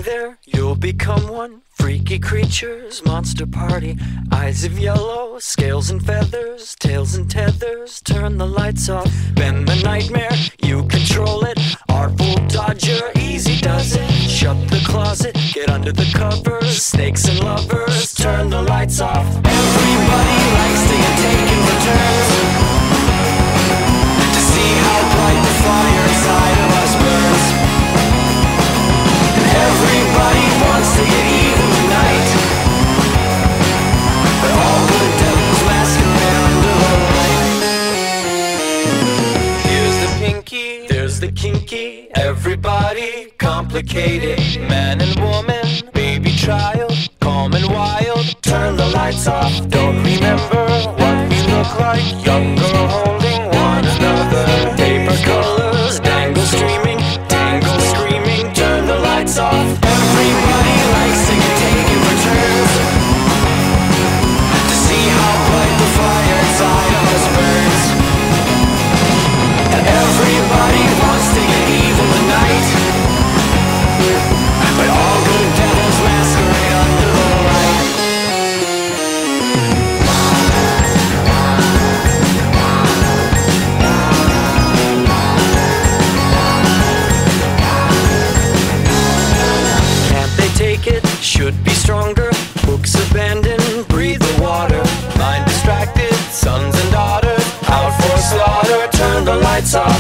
there, you'll become one. Freaky creatures, monster party. Eyes of yellow, scales and feathers, tails and tethers. Turn the lights off, bend the nightmare, you control it. Artful dodger, easy does it. Shut the closet, get under the covers. Snakes and lovers, turn the lights off. Everybody likes to get taken for turns, to see how bright the fire inside of us burns. And everybody wants to get evil tonight, but all good devils masquerade under the light. Here's the pinky, there's the kinky. Everybody complicated, man and woman, baby child, calm and wild. Turn the lights off, don't remember what we look like. Young girl holding one another. Paper colors, dangle streaming, tangle screaming. Turn the lights off. Everybody likes to get taken for turns, to see how bright the fire inside of us burns. And everybody wants to get evil tonight, but all good devils masquerade under the light. Can't they take it? Should be stronger. Books abandoned, breathe the water. Mind distracted, sons and daughters out for slaughter. Turn the lights off.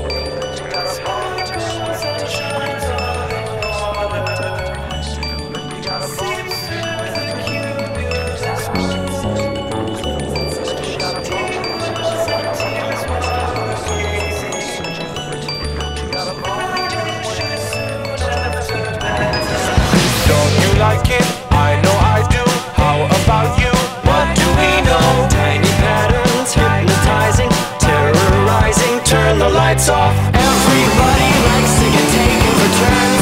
Don't you like it? I know I do. How about you? What do we know? Tiny patterns, hypnotizing, terrorizing. Turn the lights off. Everybody likes to get taken for turns,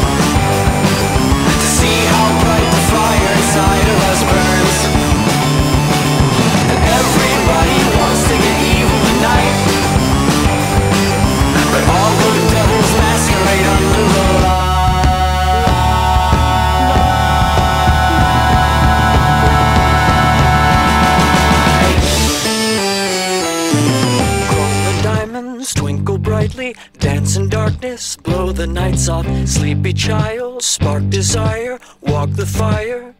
to see how bright the fire inside of us burns. And everybody wants to get evil tonight, but all good devils masquerade under the light. Twinkle brightly, dance in darkness, blow the nights off. Sleepy child, spark desire, walk the fire.